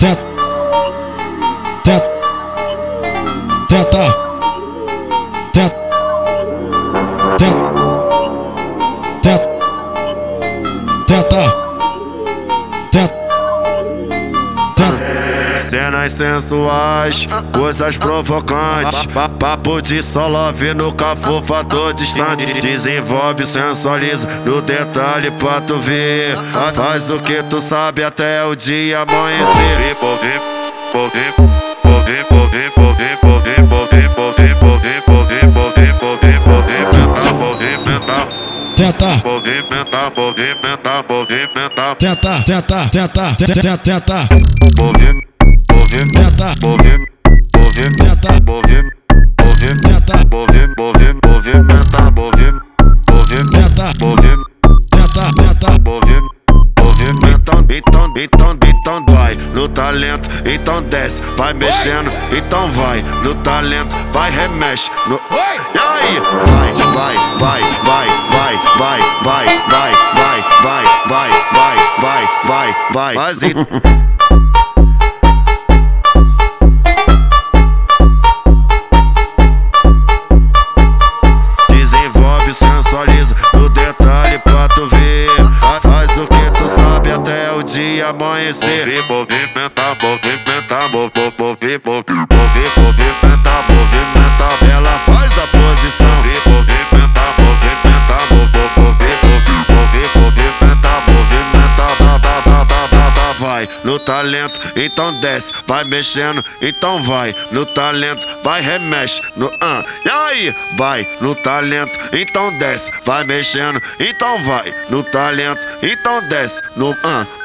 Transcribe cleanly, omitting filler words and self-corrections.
Teta, teta, teta, teta, teta, teta, teta, teta. Cenas sensuais, coisas provocantes, papo de só love no cafufa tô distante. Desenvolve, sensualiza no detalhe pra tu ver. Faz o que tu sabe até o dia amanhecer. Teta, Movimentar, movimentar, movimentar, teta, teta, teta, teta, teta, movimentar, teta, movimentar, teta, movimentar, teta, teta, teta. Então vai no talento, então desce, vai mexendo, então vai no talento, vai remexe no. E aí, vai, faz e desenvolve, sensualiza no detalhe pra tu ver. Faz o que tu sabe até o dia amanhecer. Movimentar, movimentar, movimentar, movimentar. Ela faz a posição. Movimentar, movimentar, movimentar. Vai no talento, então desce, vai mexendo, então vai no talento, vai remexe no E aí, vai no talento, então desce, vai mexendo, então vai no talento, então desce no